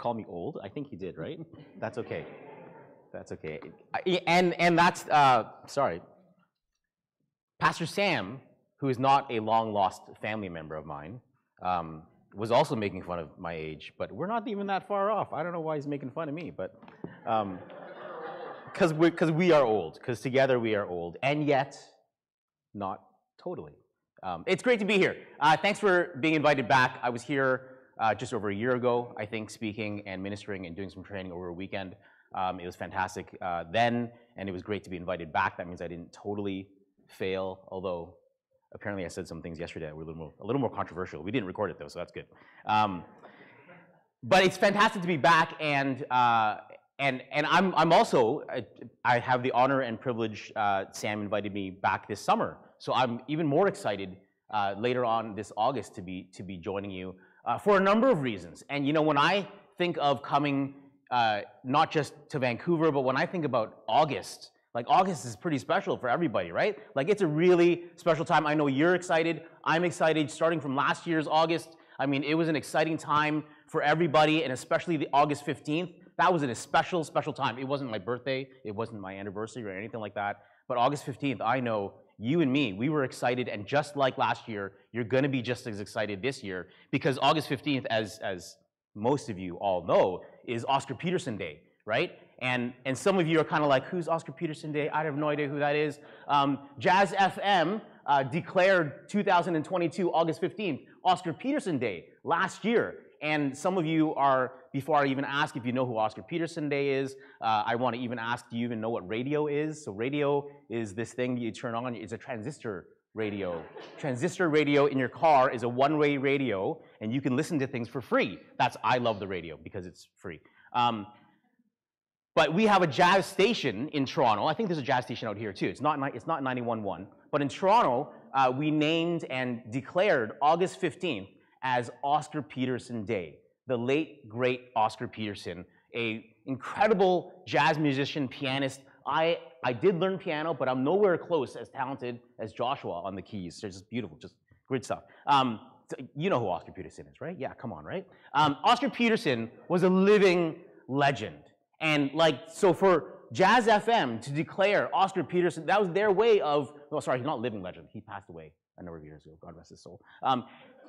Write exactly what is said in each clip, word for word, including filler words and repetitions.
call me old? I think he did, right? That's okay. That's okay. I, and and that's, uh, sorry. Pastor Sam, who is not a long-lost family member of mine, um, was also making fun of my age, but we're not even that far off. I don't know why he's making fun of me, but because um, we because we are old, because together we are old, and yet not totally. Um, it's great to be here. Uh, thanks for being invited back. I was here uh, just over a year ago, I think, speaking and ministering and doing some training over a weekend. Um, it was fantastic uh, then, and it was great to be invited back. That means I didn't totally fail, although apparently I said some things yesterday that were a little more, a little more controversial. We didn't record it though, so that's good. Um, but it's fantastic to be back, and uh, and and I'm I'm also I, I have the honor and privilege. Uh, Sam invited me back this summer, so I'm even more excited uh, later on this August to be to be joining you uh, for a number of reasons. And you know, when I think of coming uh, not just to Vancouver, but when I think about August. Like, August is pretty special for everybody, right? Like, it's a really special time. I know you're excited. I'm excited. Starting from last year's August, I mean, it was an exciting time for everybody, and especially the August fifteenth. That was a special, special time. It wasn't my birthday. It wasn't my anniversary or anything like that. But August fifteenth, I know you and me, we were excited, and just like last year, you're going to be just as excited this year, because August fifteenth, as, as most of you all know, is Oscar Peterson Day, right? And, and some of you are kind of like, who's Oscar Peterson Day? I have no idea who that is. Um, Jazz F M uh, declared two thousand twenty-two, August fifteenth, Oscar Peterson Day last year. And some of you are, before I even ask if you know who Oscar Peterson Day is, uh, I want to even ask, do you even know what radio is? So radio is this thing you turn on. It's a transistor radio. Transistor radio in your car is a one-way radio, and you can listen to things for free. That's, I love the radio because it's free. Um, But we have a jazz station in Toronto. I think there's a jazz station out here too. It's not, it's not ninety-one point one. But in Toronto, uh, we named and declared August fifteenth as Oscar Peterson Day. The late, great Oscar Peterson, a incredible jazz musician, pianist. I, I did learn piano, but I'm nowhere close as talented as Joshua on the keys. They're just beautiful, just great stuff. Um, so you know who Oscar Peterson is, right? Yeah, come on, right? Um, Oscar Peterson was a living legend. And like, so for Jazz F M to declare Oscar Peterson, that was their way of, oh, sorry, he's not living legend. He passed away a number of years ago, God rest his soul. Um,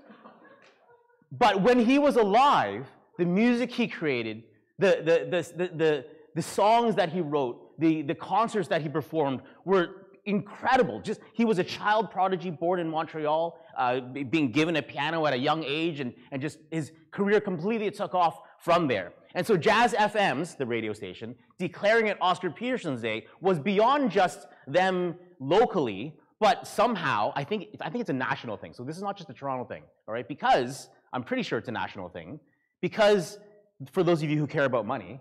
but when he was alive, the music he created, the, the, the, the, the, the songs that he wrote, the, the concerts that he performed were incredible. Just, he was a child prodigy born in Montreal, uh, being given a piano at a young age, and, and just his career completely took off from there. And so Jazz F M's, the radio station, declaring it Oscar Peterson's Day was beyond just them locally, but somehow, I think, I think it's a national thing. So this is not just a Toronto thing, all right? Because, I'm pretty sure it's a national thing, because for those of you who care about money,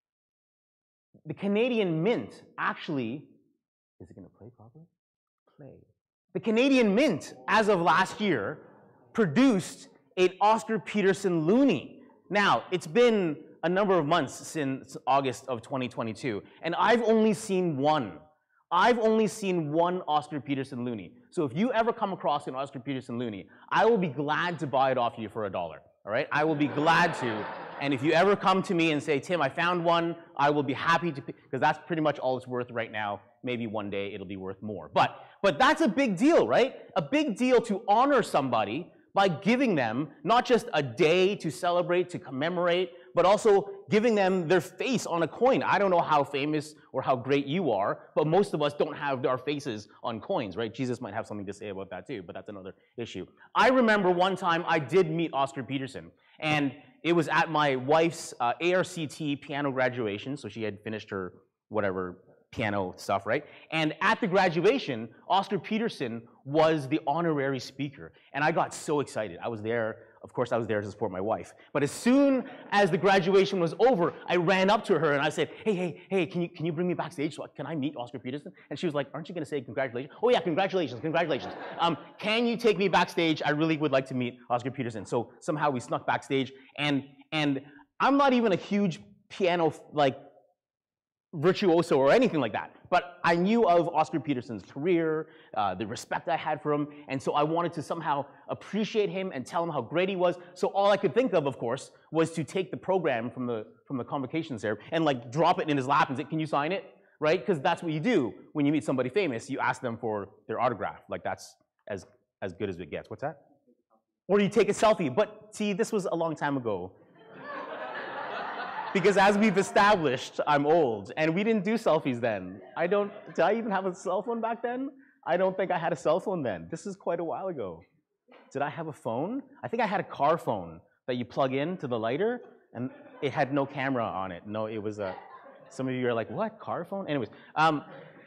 the Canadian Mint actually, is it gonna play properly? Play. The Canadian Mint, as of last year, produced an Oscar Peterson loonie. Now, it's been a number of months since August of twenty twenty-two, and I've only seen one. I've only seen one Oscar Peterson loonie. So if you ever come across an Oscar Peterson loonie, I will be glad to buy it off you for a dollar, all right? I will be glad to, and if you ever come to me and say, Tim, I found one, I will be happy to, because that's pretty much all it's worth right now. Maybe one day it'll be worth more. But, but that's a big deal, right? A big deal to honor somebody by giving them not just a day to celebrate, to commemorate, but also giving them their face on a coin. I don't know how famous or how great you are, but most of us don't have our faces on coins, right? Jesus might have something to say about that too, but that's another issue. I remember one time I did meet Oscar Peterson, and it was at my wife's uh, A R C T piano graduation, so she had finished her whatever piano stuff, right? And at the graduation, Oscar Peterson was the honorary speaker. And I got so excited. I was there, of course I was there to support my wife. But as soon as the graduation was over, I ran up to her and I said, hey, hey, hey, can you, can you bring me backstage? So can I meet Oscar Peterson? And she was like, aren't you gonna say congratulations? Oh yeah, congratulations, congratulations. Um, can you take me backstage? I really would like to meet Oscar Peterson. So somehow we snuck backstage, and, and I'm not even a huge piano, like, virtuoso or anything like that, but I knew of Oscar Peterson's career, uh, the respect I had for him, and so I wanted to somehow appreciate him and tell him how great he was. So all I could think of, of course, was to take the program from the from the convocations there and like drop it in his lap and say, "Can you sign it?" Right? Because that's what you do when you meet somebody famous. You ask them for their autograph. Like that's as as good as it gets. What's that? Or you take a selfie. But see, this was a long time ago. Because as we've established, I'm old, and we didn't do selfies then. I don't, did I even have a cell phone back then? I don't think I had a cell phone then. This is quite a while ago. Did I have a phone? I think I had a car phone that you plug in to the lighter, and it had no camera on it. No, it was a, some of you are like, what, car phone? Anyways, um,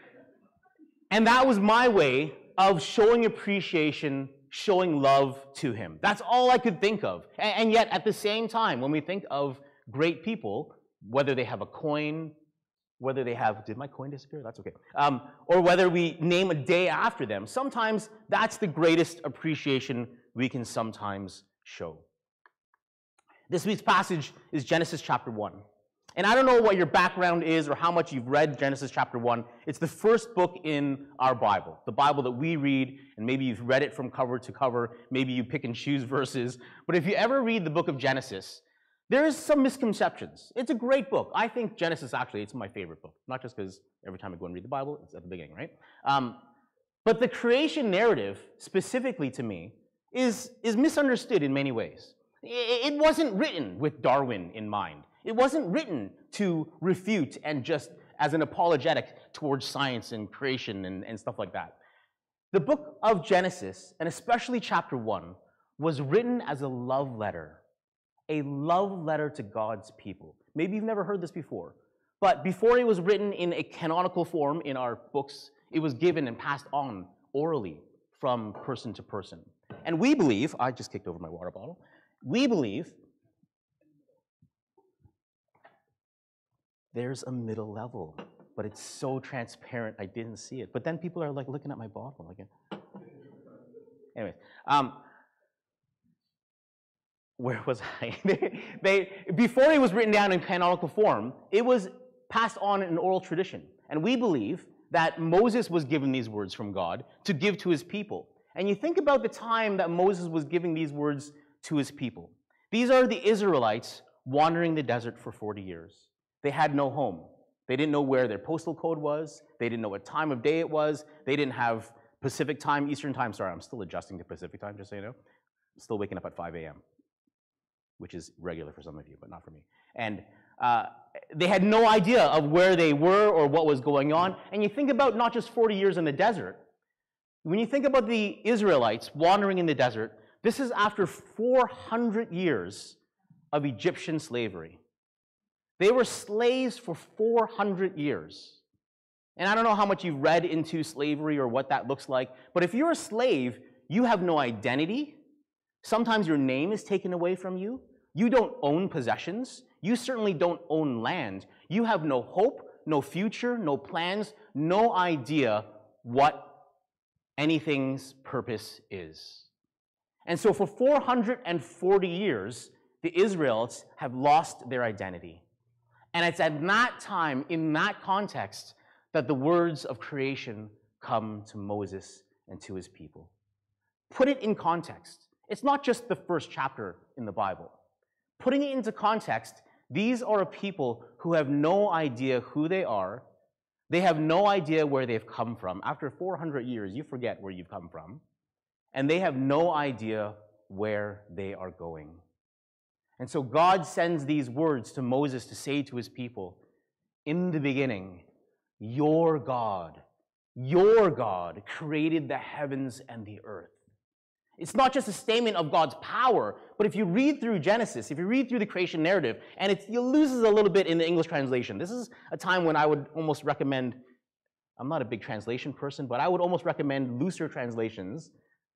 and that was my way of showing appreciation, showing love to him. That's all I could think of. And, and yet, at the same time, when we think of great people, whether they have a coin, whether they have, did my coin disappear? That's okay. Um, or whether we name a day after them, sometimes that's the greatest appreciation we can sometimes show. This week's passage is Genesis chapter one. And I don't know what your background is or how much you've read Genesis chapter one. It's the first book in our Bible, the Bible that we read, and maybe you've read it from cover to cover. Maybe you pick and choose verses. But if you ever read the book of Genesis, there's some misconceptions. It's a great book. I think Genesis, actually, it's my favorite book. Not just because every time I go and read the Bible, it's at the beginning, right? Um, but the creation narrative, specifically to me, is, is misunderstood in many ways. It, it wasn't written with Darwin in mind. It wasn't written to refute and just as an apologetic towards science and creation and, and stuff like that. The book of Genesis, and especially chapter one, was written as a love letter. A love letter to God's people. Maybe you've never heard this before, but before it was written in a canonical form in our books, it was given and passed on orally from person to person. And we believe, I just kicked over my water bottle, we believe there's a middle level, but it's so transparent I didn't see it. But then people are like looking at my bottle again. Anyways, um, where was I? they, they, before it was written down in canonical form, it was passed on in oral tradition. And we believe that Moses was given these words from God to give to his people. And you think about the time that Moses was giving these words to his people. These are the Israelites wandering the desert for forty years. They had no home. They didn't know where their postal code was. They didn't know what time of day it was. They didn't have Pacific time, Eastern time. Sorry, I'm still adjusting to Pacific time, just so you know. I'm still waking up at five A M, which is regular for some of you, but not for me. And uh, they had no idea of where they were or what was going on. And you think about not just forty years in the desert. When you think about the Israelites wandering in the desert, this is after four hundred years of Egyptian slavery. They were slaves for four hundred years. And I don't know how much you've read into slavery or what that looks like, but if you're a slave, you have no identity. Sometimes your name is taken away from you. You don't own possessions. You certainly don't own land. You have no hope, no future, no plans, no idea what anything's purpose is. And so for four hundred forty years, the Israelites have lost their identity. And it's at that time, in that context, that the words of creation come to Moses and to his people. Put it in context. It's not just the first chapter in the Bible. Putting it into context, these are a people who have no idea who they are. They have no idea where they've come from. After four hundred years, you forget where you've come from. And they have no idea where they are going. And so God sends these words to Moses to say to his people, in the beginning, your God, your God created the heavens and the earth. It's not just a statement of God's power, but if you read through Genesis, if you read through the creation narrative, and it, it loses a little bit in the English translation. This is a time when I would almost recommend, I'm not a big translation person, but I would almost recommend looser translations,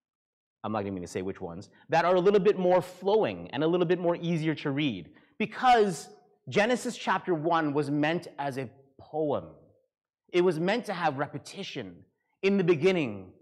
I'm not even going to say which ones, that are a little bit more flowing and a little bit more easier to read, because Genesis chapter one was meant as a poem. It was meant to have repetition. In the beginning,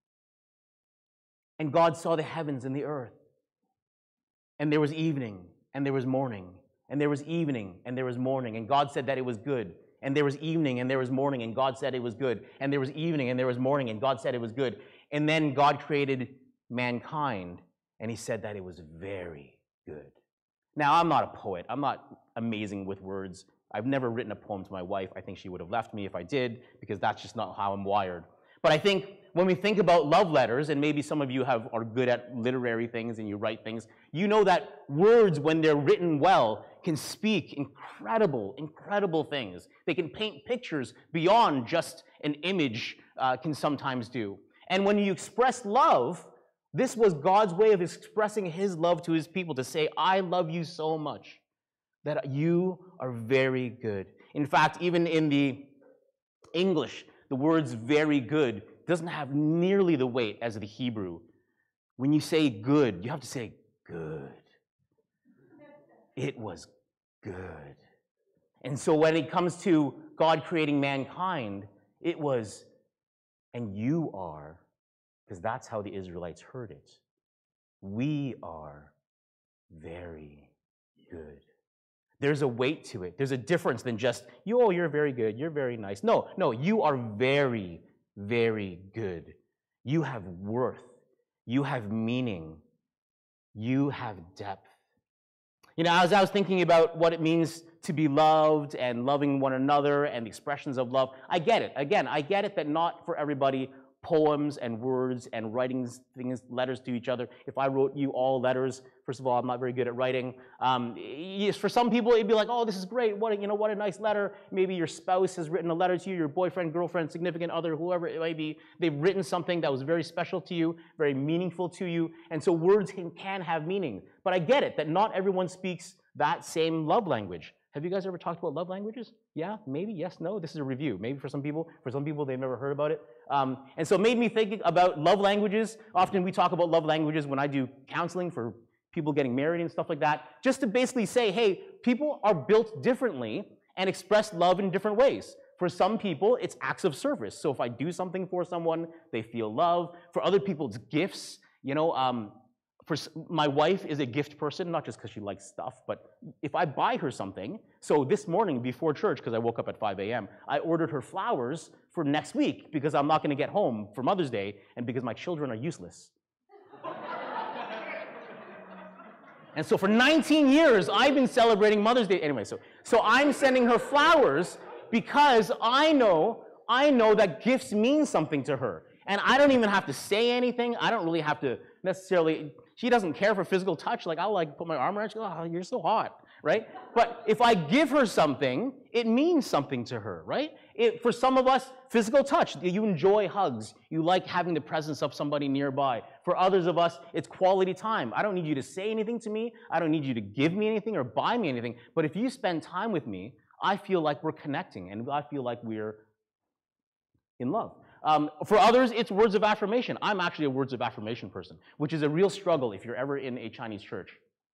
and God saw the heavens and the earth. And there was evening, and there was morning, and there was evening, and there was morning. And God said that it was good. and there was evening, and there was morning, and God said it was good. And there was evening, and there was morning, and God said it was good. And then God created mankind, and he said that it was very good. Now, I'm not a poet. I'm not amazing with words. I've never written a poem to my wife. I think she would have left me if I did, because that's just not how I'm wired. But I think when we think about love letters, and maybe some of you have are good at literary things and you write things, you know that words, when they're written well, can speak incredible, incredible things. They can paint pictures beyond just an image uh, can sometimes do. And when you express love, this was God's way of expressing his love to his people, to say, I love you so much that you are very good. In fact, even in the English, the words very good doesn't have nearly the weight as the Hebrew. When you say good, you have to say good. It was good. And so when it comes to God creating mankind, it was, and you are, because that's how the Israelites heard it. We are very good. There's a weight to it. There's a difference than just, you, oh, you're very good, you're very nice. No, no, you are very, very good. You have worth. You have meaning. You have depth. You know, as I was thinking about what it means to be loved and loving one another and the expressions of love, I get it. Again, I get it that not for everybody poems and words and writing things, letters to each other. If I wrote you all letters, first of all, I'm not very good at writing. Um, yes, for some people, it'd be like, oh, this is great. What a, you know, what a nice letter. Maybe your spouse has written a letter to you, your boyfriend, girlfriend, significant other, whoever it may be. They've written something that was very special to you, very meaningful to you. And so words can, can have meaning. But I get it that not everyone speaks that same love language. Have you guys ever talked about love languages? Yeah, maybe, yes, no. This is a review. Maybe for some people, for some people, they've never heard about it. Um, and so it made me think about love languages. Often we talk about love languages when I do counseling for people getting married and stuff like that, just to basically say, hey, people are built differently and express love in different ways. For some people, it's acts of service. So if I do something for someone, they feel love. For other people, it's gifts. You know, um, For, my wife is a gift person, not just because she likes stuff, but if I buy her something, so this morning before church, because I woke up at five a m, I ordered her flowers for next week because I'm not going to get home for Mother's Day and because my children are useless. And so for nineteen years, I've been celebrating Mother's Day. Anyway, so, so I'm sending her flowers because I know, I know that gifts mean something to her. And I don't even have to say anything. I don't really have to necessarily, she doesn't care for physical touch. Like, I'll like put my arm around her, she goes, oh, you're so hot, right? But if I give her something, it means something to her, right? It, for some of us, physical touch, you enjoy hugs. You like having the presence of somebody nearby. For others of us, it's quality time. I don't need you to say anything to me. I don't need you to give me anything or buy me anything. But if you spend time with me, I feel like we're connecting and I feel like we're in love. Um, for others, it's words of affirmation. I'm actually a words of affirmation person, which is a real struggle if you're ever in a Chinese church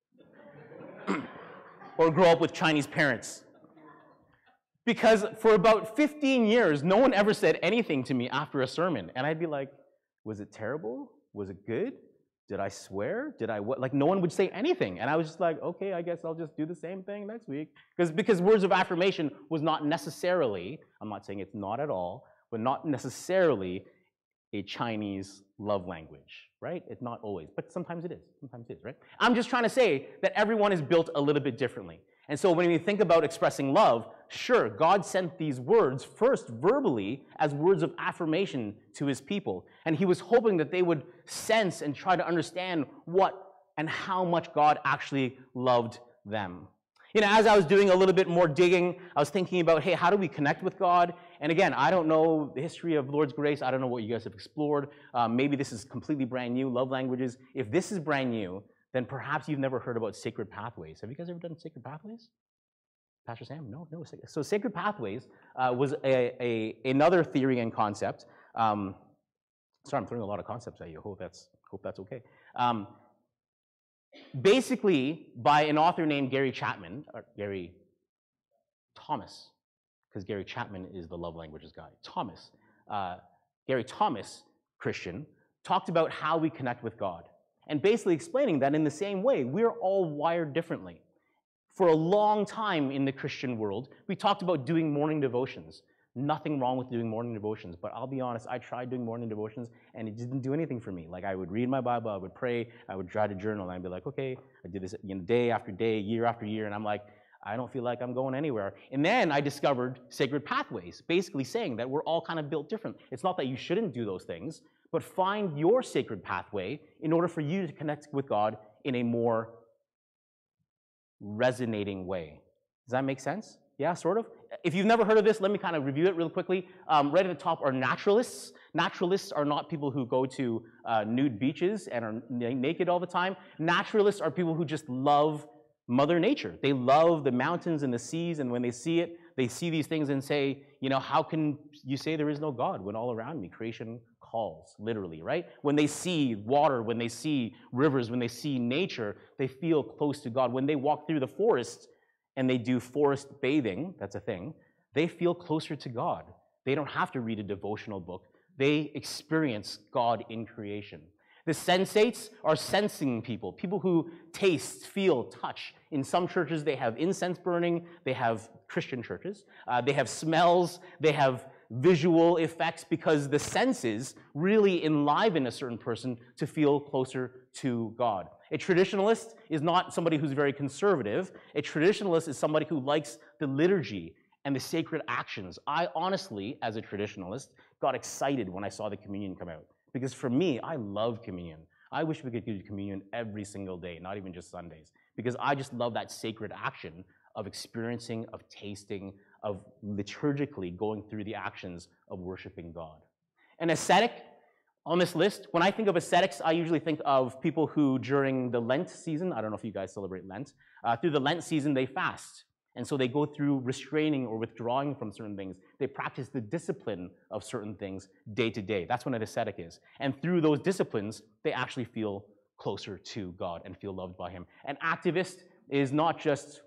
or grow up with Chinese parents. Because for about fifteen years, no one ever said anything to me after a sermon. And I'd be like, was it terrible? Was it good? Did I swear? Did I what? Like, no one would say anything. And I was just like, okay, I guess I'll just do the same thing next week. Because because words of affirmation was not necessarily, I'm not saying it's not at all, but not necessarily a Chinese love language, right? It's not always, but sometimes it is. Sometimes it is, right? I'm just trying to say that everyone is built a little bit differently. And so when we think about expressing love, sure, God sent these words first verbally as words of affirmation to his people. And he was hoping that they would sense and try to understand what and how much God actually loved them. You know, as I was doing a little bit more digging, I was thinking about, hey, how do we connect with God? And again, I don't know the history of Lord's Grace. I don't know what you guys have explored. Um, maybe this is completely brand new, love languages. If this is brand new, then perhaps you've never heard about Sacred Pathways. Have you guys ever done Sacred Pathways? Pastor Sam? No? No. So Sacred Pathways uh, was a, a, another theory and concept. Um, sorry, I'm throwing a lot of concepts at you. Hope that's, hope that's okay. Um, basically, by an author named Gary Chapman, or Gary Thomas, because Gary Chapman is the love languages guy. Thomas, uh, Gary Thomas, Christian, talked about how we connect with God. And basically explaining that in the same way, we're all wired differently. For a long time in the Christian world, we talked about doing morning devotions. Nothing wrong with doing morning devotions, but I'll be honest, I tried doing morning devotions and it didn't do anything for me. Like I would read my Bible, I would pray, I would try to journal, and I'd be like, okay, I did this you know, day after day, year after year, and I'm like, I don't feel like I'm going anywhere. And then I discovered Sacred Pathways, basically saying that we're all kind of built different. It's not that you shouldn't do those things, but find your sacred pathway in order for you to connect with God in a more resonating way. Does that make sense? Yeah, sort of. If you've never heard of this, let me kind of review it real quickly. Um, right at the top are naturalists. Naturalists are not people who go to uh, nude beaches and are n- naked all the time. Naturalists are people who just love Mother Nature. They love the mountains and the seas, and when they see it, they see these things and say, you know, how can you say there is no God when all around me creation calls, literally, right? When they see water, when they see rivers, when they see nature, they feel close to God. When they walk through the forest, and they do forest bathing, that's a thing, they feel closer to God. They don't have to read a devotional book. They experience God in creation. The sensates are sensing people, people who taste, feel, touch. In some churches, they have incense burning. They have Christian churches. Uh, they have smells. They have visual effects because the senses really enliven a certain person to feel closer to God. A traditionalist is not somebody who's very conservative. A traditionalist is somebody who likes the liturgy and the sacred actions. I honestly, as a traditionalist, got excited when I saw the communion come out. Because for me, I love communion. I wish we could do communion every single day, not even just Sundays. Because I just love that sacred action of experiencing, of tasting, of liturgically going through the actions of worshiping God. An ascetic, on this list, when I think of ascetics, I usually think of people who, during the Lent season, I don't know if you guys celebrate Lent, uh, through the Lent season, they fast. And so they go through restraining or withdrawing from certain things. They practice the discipline of certain things day to day. That's what an ascetic is. And through those disciplines, they actually feel closer to God and feel loved by Him. An activist is not just,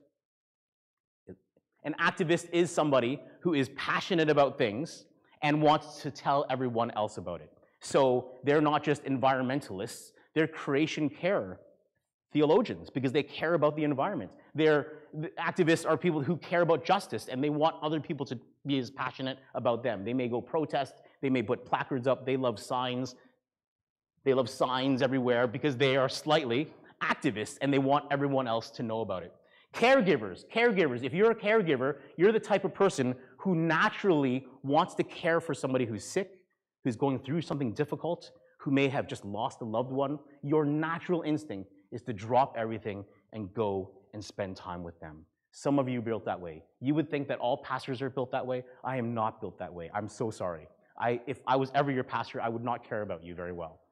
an activist is somebody who is passionate about things and wants to tell everyone else about it. So they're not just environmentalists, they're creation care theologians because they care about the environment. They're, the activists are people who care about justice and they want other people to be as passionate about them. They may go protest, they may put placards up, they love signs. They love signs everywhere because they are slightly activists and they want everyone else to know about it. Caregivers, caregivers, if you're a caregiver, you're the type of person who naturally wants to care for somebody who's sick, who's going through something difficult, who may have just lost a loved one. Your natural instinct is to drop everything and go and spend time with them. Some of you are built that way. You would think that all pastors are built that way. I am not built that way. I'm so sorry. I, if I was ever your pastor, I would not care about you very well.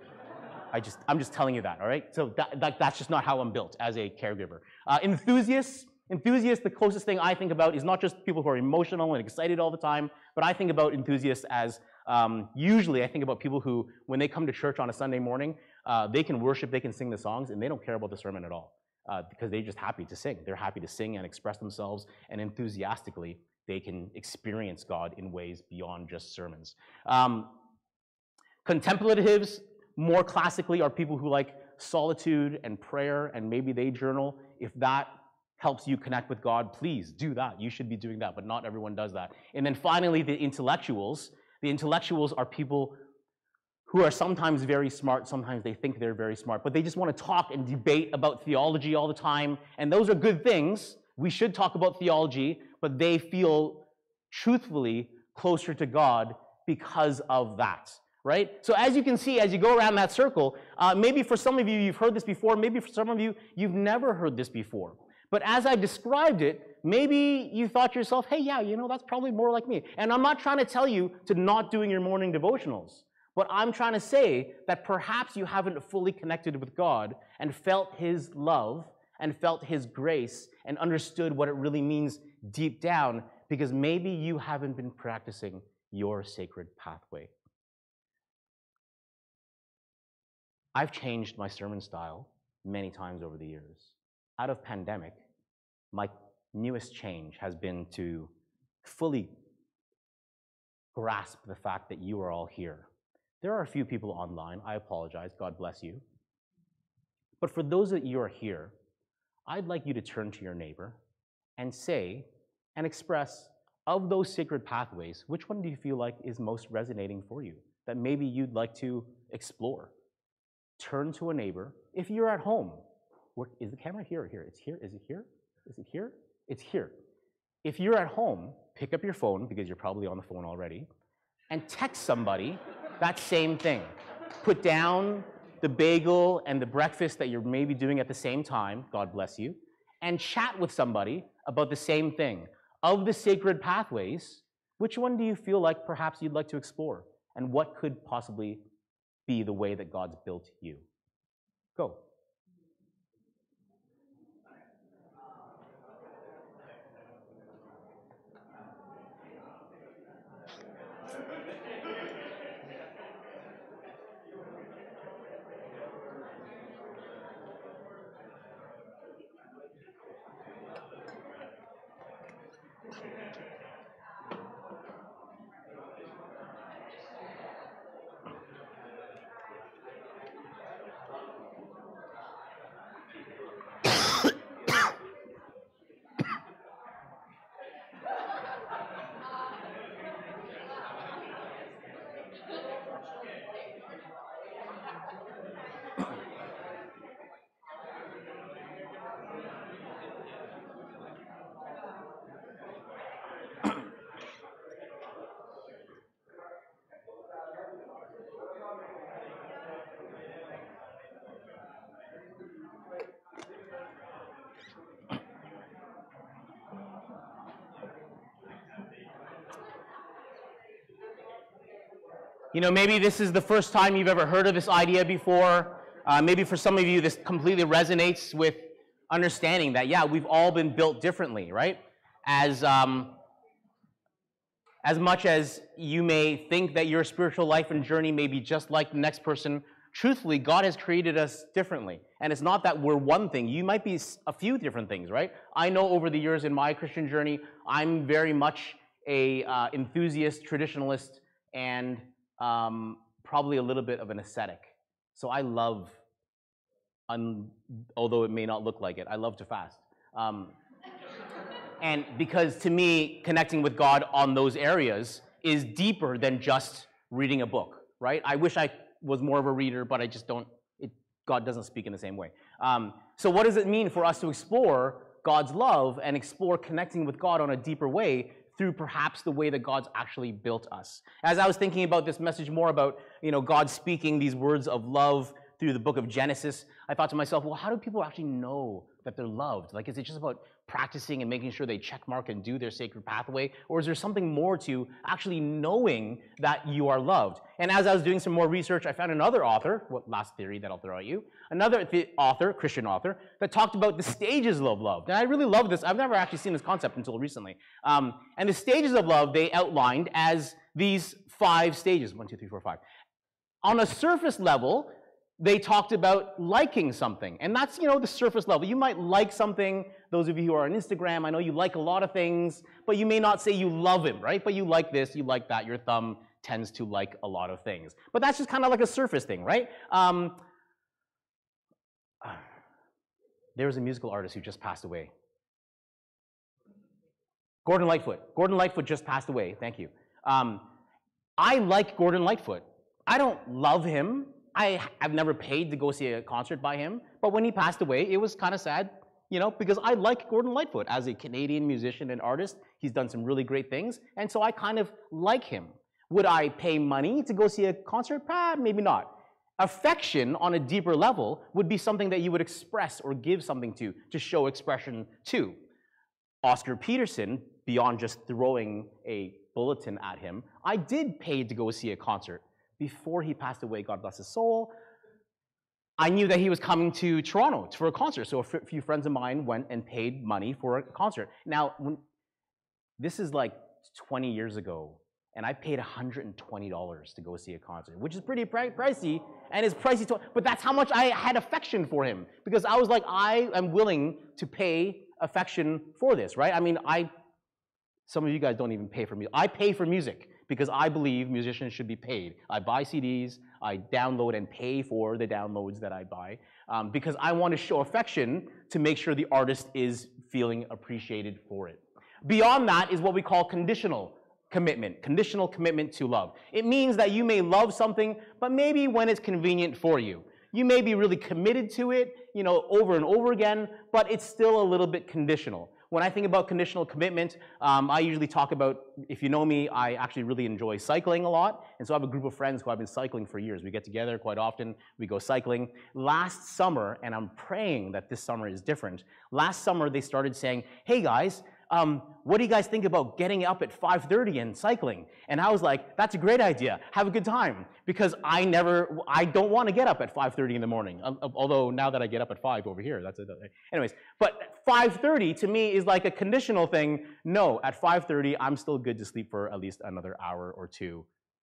I just, I'm just telling you that, all right? So that, that, that's just not how I'm built as a caregiver. Uh, enthusiasts, enthusiasts, the closest thing I think about is not just people who are emotional and excited all the time, but I think about enthusiasts as, um, usually I think about people who, when they come to church on a Sunday morning, uh, they can worship, they can sing the songs, and they don't care about the sermon at all, uh, because they're just happy to sing. They're happy to sing and express themselves, and enthusiastically, they can experience God in ways beyond just sermons. Um, contemplatives, more classically, are people who like solitude and prayer, and maybe they journal. If that helps you connect with God, please do that. You should be doing that, but not everyone does that. And then finally, the intellectuals. The intellectuals are people who are sometimes very smart, sometimes they think they're very smart, but they just want to talk and debate about theology all the time, and those are good things. We should talk about theology, but they feel truthfully closer to God because of that. Right? So as you can see, as you go around that circle, uh, maybe for some of you, you've heard this before. Maybe for some of you, you've never heard this before. But as I described it, maybe you thought to yourself, hey, yeah, you know, that's probably more like me. And I'm not trying to tell you to not doing your morning devotionals. But I'm trying to say that perhaps you haven't fully connected with God and felt His love and felt His grace and understood what it really means deep down because maybe you haven't been practicing your sacred pathway. I've changed my sermon style many times over the years. Out of pandemic, my newest change has been to fully grasp the fact that you are all here. There are a few people online. I apologize. God bless you. But for those that you are here, I'd like you to turn to your neighbor and say and express, of those sacred pathways, which one do you feel like is most resonating for you, that maybe you'd like to explore? Turn to a neighbor. If you're at home, where, is the camera here or here? It's here. Is it here? Is it here? It's here. If you're at home, pick up your phone, because you're probably on the phone already, and text somebody that same thing. Put down the bagel and the breakfast that you're maybe doing at the same time, God bless you, and chat with somebody about the same thing. Of the sacred pathways, which one do you feel like perhaps you'd like to explore? And what could possibly be the way that God's built you? Go. You know, maybe this is the first time you've ever heard of this idea before. Uh, maybe for some of you, this completely resonates with understanding that, yeah, we've all been built differently, right? As, um, as much as you may think that your spiritual life and journey may be just like the next person, truthfully, God has created us differently. And it's not that we're one thing. You might be a few different things, right? I know over the years in my Christian journey, I'm very much a uh, enthusiast, traditionalist, and um, probably a little bit of an ascetic. So I love, un although it may not look like it, I love to fast. Um, and because to me, connecting with God on those areas is deeper than just reading a book, right? I wish I was more of a reader, but I just don't, it, God doesn't speak in the same way. Um, so what does it mean for us to explore God's love and explore connecting with God on a deeper way through perhaps the way that God's actually built us? As I was thinking about this message more about, you know, God speaking these words of love through the book of Genesis, I thought to myself, well, how do people actually know that they're loved? Like, is it just about practicing and making sure they check mark and do their sacred pathway? Or is there something more to actually knowing that you are loved? And as I was doing some more research, I found another author, well, last theory that I'll throw at you, another th author, Christian author, that talked about the stages of love. And I really love this. I've never actually seen this concept until recently. Um, and the stages of love they outlined as these five stages, one, two, three, four, five. On a surface level, they talked about liking something, and that's, you know, the surface level. You might like something, those of you who are on Instagram, I know you like a lot of things, but you may not say you love him, right? But you like this, you like that, your thumb tends to like a lot of things. But that's just kind of like a surface thing, right? Um, there was a musical artist who just passed away. Gordon Lightfoot. Gordon Lightfoot just passed away, thank you. Um, I like Gordon Lightfoot. I don't love him. I have never paid to go see a concert by him, but when he passed away, it was kind of sad, you know, because I like Gordon Lightfoot as a Canadian musician and artist. He's done some really great things, and so I kind of like him. Would I pay money to go see a concert? Ah, maybe not. Affection on a deeper level would be something that you would express or give something to, to show expression to. Oscar Peterson, beyond just throwing a bulletin at him, I did pay to go see a concert. Before he passed away, God bless his soul, I knew that he was coming to Toronto for a concert, so a few friends of mine went and paid money for a concert. Now, when, this is like twenty years ago, and I paid one hundred twenty dollars to go see a concert, which is pretty pri pricey, and it's pricey, to, but that's how much I had affection for him, because I was like, I am willing to pay affection for this, right? I mean, I, some of you guys don't even pay for music. I pay for music, because I believe musicians should be paid. I buy C Ds, I download and pay for the downloads that I buy. um, because I want to show affection to make sure the artist is feeling appreciated for it. Beyond that is what we call conditional commitment, conditional commitment to love. It means that you may love something, but maybe when it's convenient for you. You may be really committed to it, you know, over and over again, but it's still a little bit conditional. When I think about conditional commitment, um, I usually talk about, if you know me, I actually really enjoy cycling a lot, and so I have a group of friends who I've been cycling for years. We get together quite often, we go cycling. Last summer, and I'm praying that this summer is different, last summer they started saying, hey guys, Um, what do you guys think about getting up at five thirty and cycling? And I was like, that's a great idea. Have a good time. Because I never, I don't want to get up at five thirty in the morning. Um, although now that I get up at five over here, that's it. Anyways, but five thirty to me is like a conditional thing. No, at five thirty, I'm still good to sleep for at least another hour or two.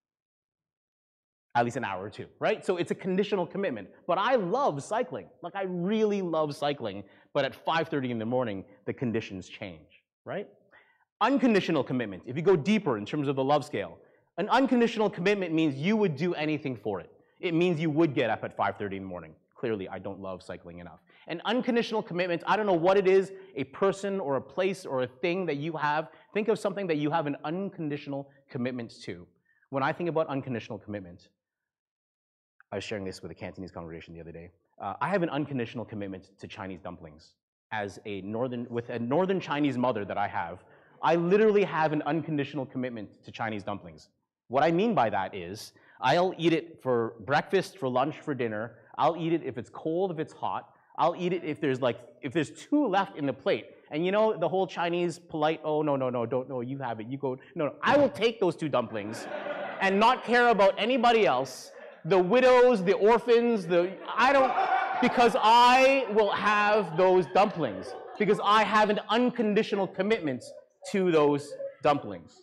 At least an hour or two, right? So it's a conditional commitment. But I love cycling. Like, I really love cycling. But at five thirty in the morning, the conditions change. Right? Unconditional commitment, if you go deeper in terms of the love scale, an unconditional commitment means you would do anything for it. It means you would get up at five thirty in the morning. Clearly, I don't love cycling enough. An unconditional commitment, I don't know what it is, a person or a place or a thing that you have. Think of something that you have an unconditional commitment to. When I think about unconditional commitment, I was sharing this with a Cantonese congregation the other day. Uh, I have an unconditional commitment to Chinese dumplings. As a northern, with a northern Chinese mother that I have, I literally have an unconditional commitment to Chinese dumplings. What I mean by that is, I'll eat it for breakfast, for lunch, for dinner. I'll eat it if it's cold, if it's hot. I'll eat it if there's like, if there's two left in the plate. And you know, the whole Chinese polite, oh, no, no, no, don't, no, you have it, you go, no, no. I will take those two dumplings and not care about anybody else, the widows, the orphans, the, I don't, because I will have those dumplings, because I have an unconditional commitment to those dumplings.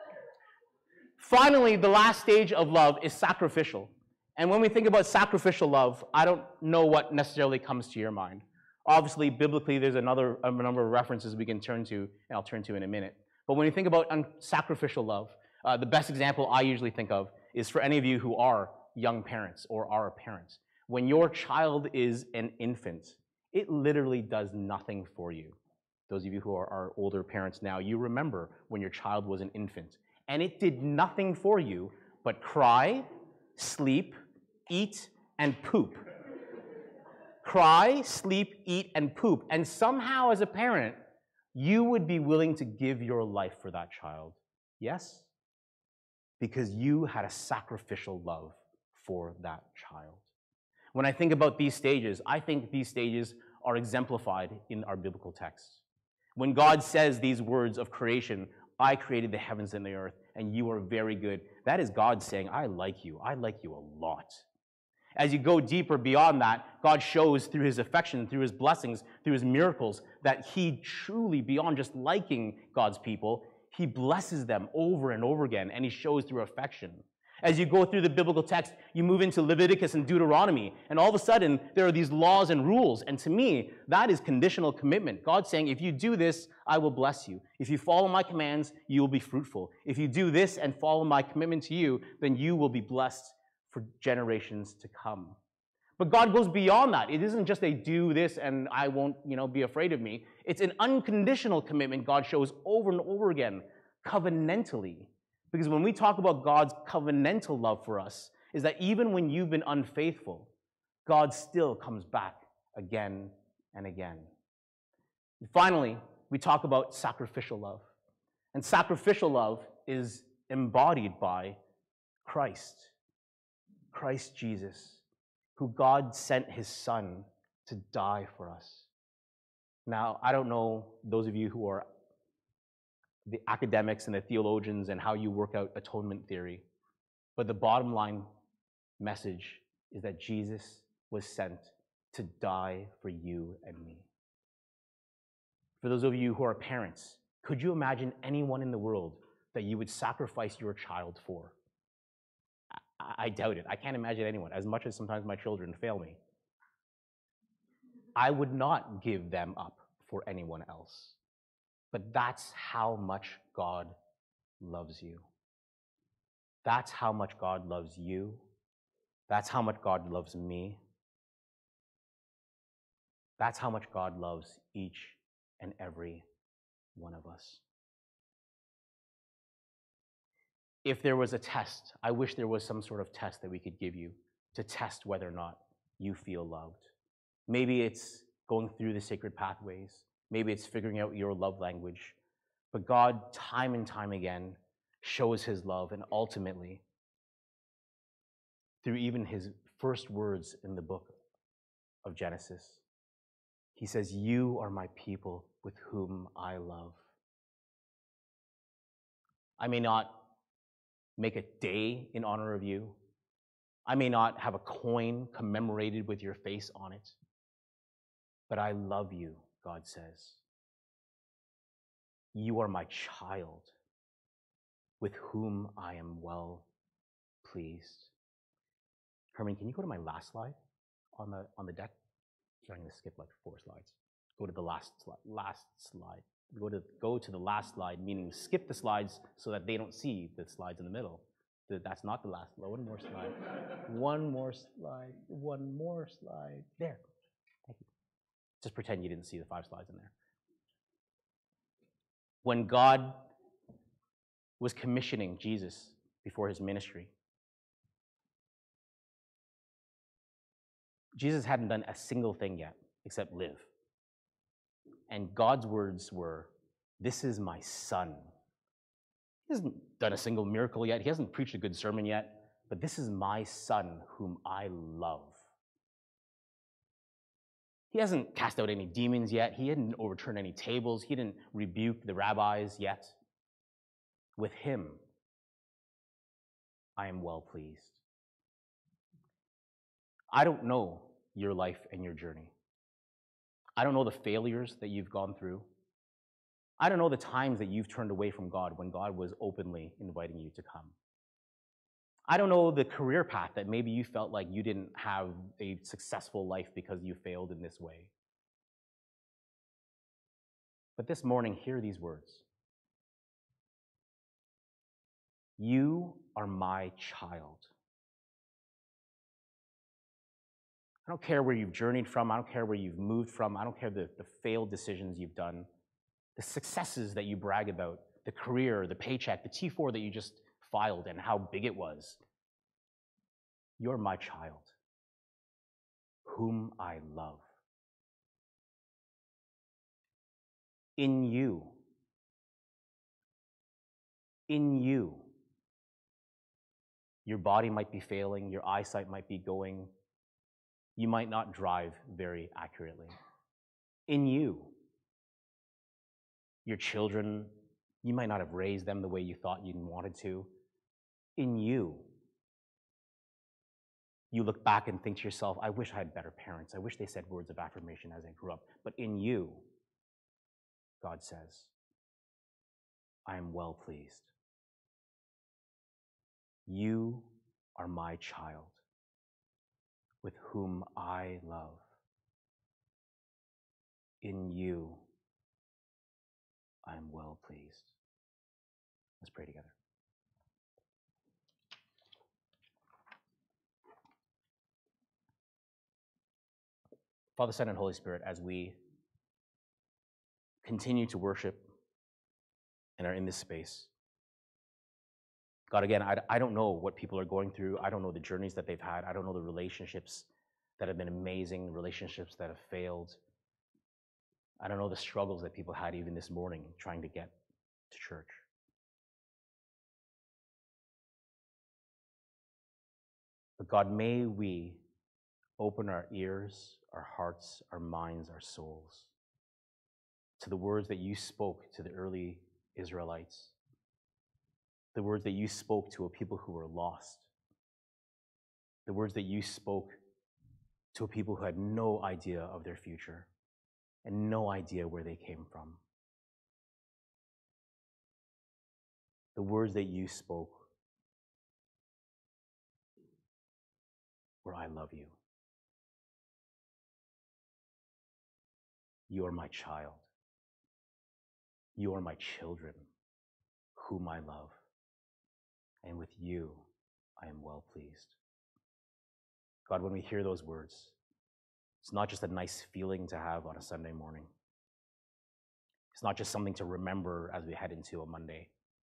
Finally, the last stage of love is sacrificial. And when we think about sacrificial love, I don't know what necessarily comes to your mind. Obviously, biblically, there's another a number of references we can turn to, and I'll turn to in a minute. But when you think about sacrificial love, uh, the best example I usually think of is for any of you who are young parents or are parents. When your child is an infant, it literally does nothing for you. Those of you who are, are older parents now, you remember when your child was an infant. And it did nothing for you but cry, sleep, eat, and poop. Cry, sleep, eat, and poop. And somehow as a parent, you would be willing to give your life for that child. Yes? Because you had a sacrificial love for that child. When I think about these stages, I think these stages are exemplified in our biblical texts. When God says these words of creation, I created the heavens and the earth, and you are very good, that is God saying, I like you. I like you a lot. As you go deeper beyond that, God shows through his affection, through his blessings, through his miracles, that he truly, beyond just liking God's people, he blesses them over and over again, and he shows through affection. As you go through the biblical text, you move into Leviticus and Deuteronomy, and all of a sudden, there are these laws and rules, and to me, that is conditional commitment. God's saying, if you do this, I will bless you. If you follow my commands, you will be fruitful. If you do this and follow my commitment to you, then you will be blessed for generations to come. But God goes beyond that. It isn't just a do this and I won't, you know, be afraid of me. It's an unconditional commitment God shows over and over again, covenantally. Because when we talk about God's covenantal love for us, is that even when you've been unfaithful, God still comes back again and again. And finally, we talk about sacrificial love. And sacrificial love is embodied by Christ. Christ Jesus, who God sent his son to die for us. Now, I don't know those of you who are the academics and the theologians and how you work out atonement theory, but the bottom line message is that Jesus was sent to die for you and me. For those of you who are parents, could you imagine anyone in the world that you would sacrifice your child for? I, I doubt it. I can't imagine anyone, as much as sometimes my children fail me. I would not give them up for anyone else. But that's how much God loves you. That's how much God loves you. That's how much God loves me. That's how much God loves each and every one of us. If there was a test, I wish there was some sort of test that we could give you to test whether or not you feel loved. Maybe it's going through the sacred pathways. Maybe it's figuring out your love language. But God, time and time again, shows his love, and ultimately, through even his first words in the book of Genesis, he says, "You are my people with whom I love." I may not make a day in honor of you. I may not have a coin commemorated with your face on it, but I love you, God says. You are my child with whom I am well pleased. Herman, can you go to my last slide on the on the deck? I'm going to skip like four slides. Go to the last slide. Last slide. Go to go to the last slide, meaning skip the slides so that they don't see the slides in the middle. That's not the last. One more slide. One more slide. One more slide. There. Thank you. Just pretend you didn't see the five slides in there. When God was commissioning Jesus before his ministry, Jesus hadn't done a single thing yet except live. And God's words were, "This is my son." He hasn't done a single miracle yet. He hasn't preached a good sermon yet. But this is my son whom I love. He hasn't cast out any demons yet. He didn't overturn any tables. He didn't rebuke the rabbis yet. With him, I am well pleased. I don't know your life and your journey. I don't know the failures that you've gone through. I don't know the times that you've turned away from God when God was openly inviting you to come. I don't know the career path that maybe you felt like you didn't have a successful life because you failed in this way. But this morning, hear these words. You are my child. I don't care where you've journeyed from. I don't care where you've moved from. I don't care the, the failed decisions you've done, the successes that you brag about, the career, the paycheck, the T four that you just filed and how big it was. You're my child, whom I love. In you, in you, your body might be failing, your eyesight might be going, you might not drive very accurately. In you, your children, you might not have raised them the way you thought you wanted to. In you, you look back and think to yourself, I wish I had better parents. I wish they said words of affirmation as I grew up. But in you, God says, I am well pleased. You are my child, with whom I love. In you, I am well pleased. Let's pray together. Father, Son, and Holy Spirit, as we continue to worship and are in this space, God, again, I, I don't know what people are going through. I don't know the journeys that they've had. I don't know the relationships that have been amazing, relationships that have failed. I don't know the struggles that people had even this morning trying to get to church. But God, may we open our ears, our hearts, our minds, our souls to the words that you spoke to the early Israelites, the words that you spoke to a people who were lost, the words that you spoke to a people who had no idea of their future and no idea where they came from. The words that you spoke were, I love you. You are my child. You are my children, whom I love. And with you, I am well pleased. God, when we hear those words, It's not just a nice feeling to have on a Sunday morning. It's not just something to remember as we head into a Monday.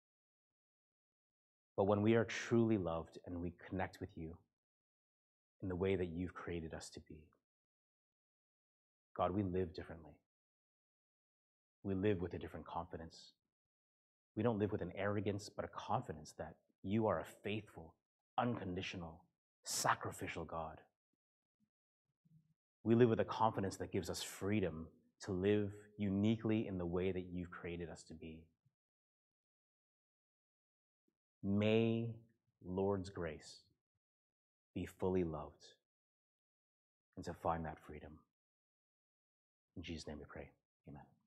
But when we are truly loved and we connect with you in the way that you've created us to be, God, we live differently. We live with a different confidence. We don't live with an arrogance, but a confidence that you are a faithful, unconditional, sacrificial God. We live with a confidence that gives us freedom to live uniquely in the way that you've created us to be. May Lord's grace be fully loved and to find that freedom. In Jesus' name we pray. Amen.